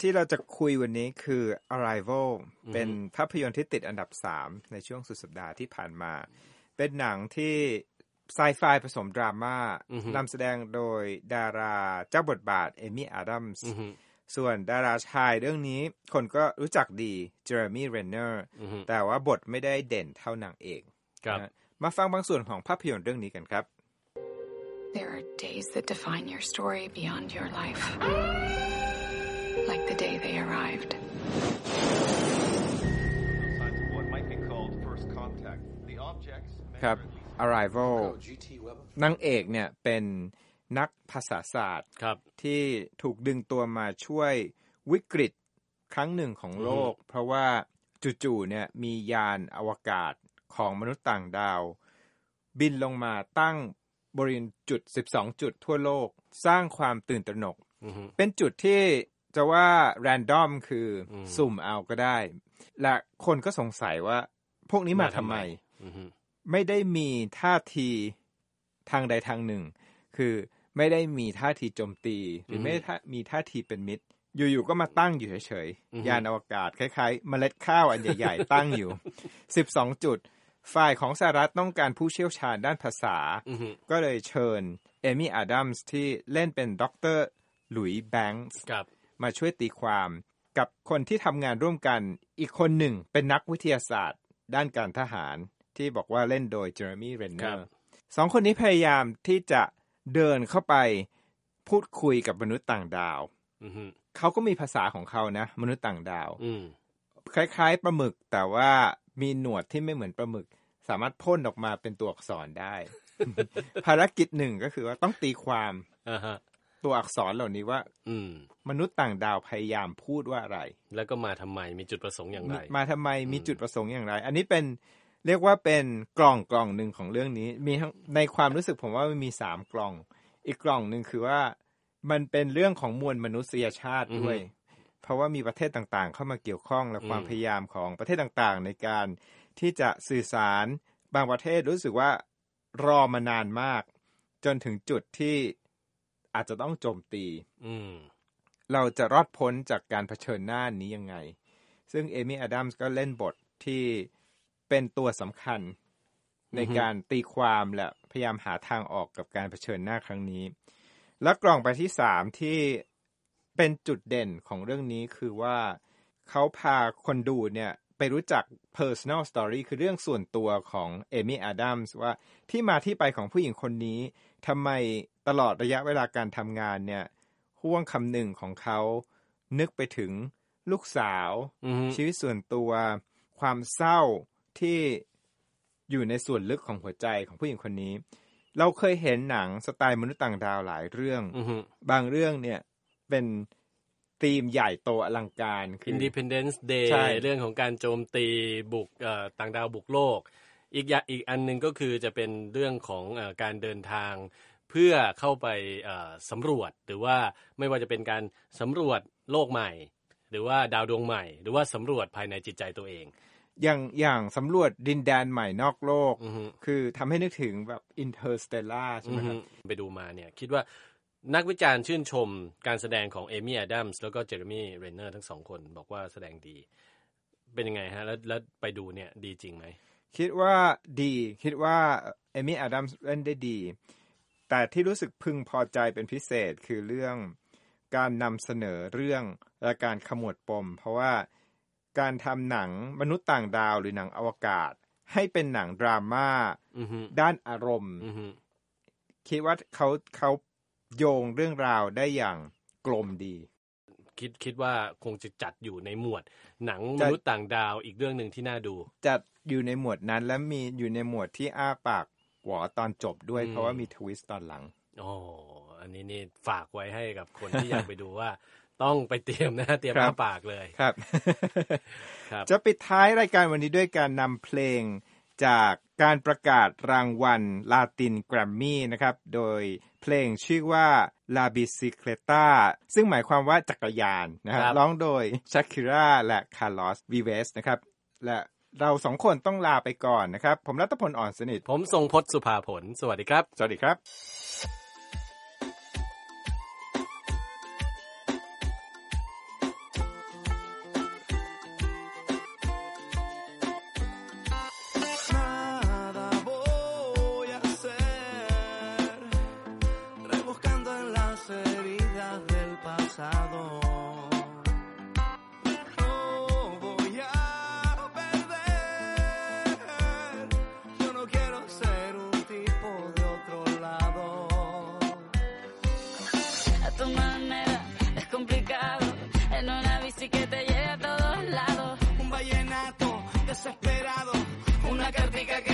ที่เราจะคุยวันนี้คือ Arrival เป็นภาพยนตร์ที่ติดอันดับ3ในช่วงสุดสัปดาห์ที่ผ่านมาเป็นหนังที่ไซไฟผสมดราม่านำแสดงโดยดาราเจ้าบทบาทเอมี่อาดัมส์ส่วนดาราชายเรื่องนี้คนก็รู้จักดีเจอร์มี่เรนเนอร์แต่ว่าบทไม่ได้เด่นเท่านางเอกมาฟังบางส่วนของภาพยนตร์เรื่องนี้กันครับ There are days that define your story beyond your life, like the day they arrived. What might be called first contact. The objects ครับ Arrival นางเอกเนี่ยเป็นนักภาษาศาสตร์ที่ถูกดึงตัวมาช่วยวิกฤตครั้งหนึ่งของโลกเพราะว่าจู่ๆเนี่ยมียานอวกาศของมนุษย์ต่างดาวบินลงมาตั้งบริเวณจุด12จุดทั่วโลกสร้างความตื่นตระหนกเป็นจุดที่จะว่า random คือสุ่มเอาก็ได้และคนก็สงสัยว่าพวกนี้มาทำไมไม่ได้มีท่าทีทางใดทางหนึ่งคือไม่ได้มีท่าทีโจมตีหรือไม่ได้มีท่าทีเป็นมิตรอยู่ๆก็มาตั้งอยู่เฉยๆยานอวกาศคล้ายๆเมล็ดข้าวอันใหญ่ๆตั้งอยู่12จุดฝ่ายของสหรัฐต้องการผู้เชี่ยวชาญด้านภาษาก็เลยเชิญเอมี่อาดัมส์ที่เล่นเป็นดร.หลุยส์แบงค์มาช่วยตีความกับคนที่ทำงานร่วมกันอีกคนหนึ่งเป็นนักวิทยาศาสตร์ด้านการทหารที่บอกว่าเล่นโดยเจอร์มี่เรนเนอร์สองคนนี้พยายามที่จะเดินเข้าไปพูดคุยกับมนุษย์ต่างดาวเขาก็มีภาษาของเขานะมนุษย์ต่างดาวคล้ายๆปลาหมึกแต่ว่ามีหนวดที่ไม่เหมือนปลาหมึกสามารถพ่นออกมาเป็นตัวอักษรได้ ภารกิจหนึ่งก็คือว่าต้องตีความตัวอักษรเหล่านี้ว่ามนุษย์ต่างดาวพยายามพูดว่าอะไรแล้วก็มาทำไมมีจุดประสงค์อย่างไรมาทำไมมีจุดประสงค์อย่างไรอันนี้เป็นเรียกว่าเป็นกล่องหนึ่งของเรื่องนี้มีในความรู้สึกผมว่ามันมี3กล่องอีกกล่องนึงคือว่ามันเป็นเรื่องของมวลมนุษยชาติด้วยเพราะว่ามีประเทศต่างๆเข้ามาเกี่ยวข้องและความพยายามของประเทศต่างๆในการที่จะสื่อสารบางประเทศรู้สึกว่ารอมานานมากจนถึงจุดที่อาจจะต้องโจมตีเราจะรอดพ้นจากการเผชิญหน้านี้ยังไงซึ่งเอมี่อาดัมส์ก็เล่นบทที่เป็นตัวสำคัญในการตีความและพยายามหาทางออกกับการเผชิญหน้าครั้งนี้และกล่องไปที่3ที่เป็นจุดเด่นของเรื่องนี้คือว่าเขาพาคนดูเนี่ยไปรู้จัก personal story คือเรื่องส่วนตัวของเอมี่อาดัมส์ว่าที่มาที่ไปของผู้หญิงคนนี้ทำไมตลอดระยะเวลาการทำงานเนี่ยห่วงคำหนึ่งของเขานึกไปถึงลูกสาวชีวิตส่วนตัวความเศร้าที่อยู่ในส่วนลึกของหัวใจของผู้หญิงคนนี้เราเคยเห็นหนังสไตล์มนุษย์ต่างดาวหลายเรื่องบางเรื่องเนี่ยเป็นธีมใหญ่โตอลังการคือ Independence Day เรื่องของการโจมตีบุกต่างดาวบุกโลกอีกอันนึงก็คือจะเป็นเรื่องของการเดินทางเพื่อเข้าไปสำรวจหรือว่าไม่ว่าจะเป็นการสำรวจโลกใหม่หรือว่าดาวดวงใหม่หรือว่าสำรวจภายในจิตใจตัวเองอย่างสำรวจดินแดนใหม่นอกโลกคือทำให้นึกถึงแบบ Interstellar ใช่ไหมครับไปดูมาเนี่ยคิดว่านักวิจารณ์ชื่นชมการแสดงของเอมี่อาดัมส์แล้วก็เจอร์มี่เรนเนอร์ทั้ง2คนบอกว่าแสดงดีเป็นยังไงฮะแล้วไปดูเนี่ยดีจริงไหมคิดว่าดีคิดว่าเอมี่อาดัมส์เล่นได้ดีแต่ที่รู้สึกพึงพอใจเป็นพิเศษคือเรื่องการนำเสนอเรื่องและการขมวดปมเพราะว่าการทำหนังมนุษย์ต่างดาวหรือหนังอวกาศให้เป็นหนังดราม่าด้านอารมณ์คิดว่าเขาโยงเรื่องราวได้อย่างกลมดีคิดว่าคงจะจัดอยู่ในหมวดหนังมนุษย์ต่างดาวอีกเรื่องนึงที่น่าดูจัดอยู่ในหมวดนั้นและมีอยู่ในหมวดที่อ้าปากหวอตอนจบด้วยเพราะว่ามีทวิสต์ตอนหลังอันนี้นี่ฝากไว้ให้กับคนที่อยากไปดูว่าต้องไปเตรียมนะเตรียมอ้าปากเลยครับ จะปิดท้ายรายการวันนี้ด้วยการนำเพลงจากการประกาศรางวัลลาตินแกรมมี่นะครับโดยเพลงชื่อว่า La Bicicleta ซึ่งหมายความว่าจักรยานนะครับร้องโดย Shakira และ Carlos Vives นะครับและเรา2คนต้องลาไปก่อนนะครับผมรัตพลอ่อนสนิทผมทรงพจน์สุภาผลสวัสดีครับสวัสดีครับ Pika, pika,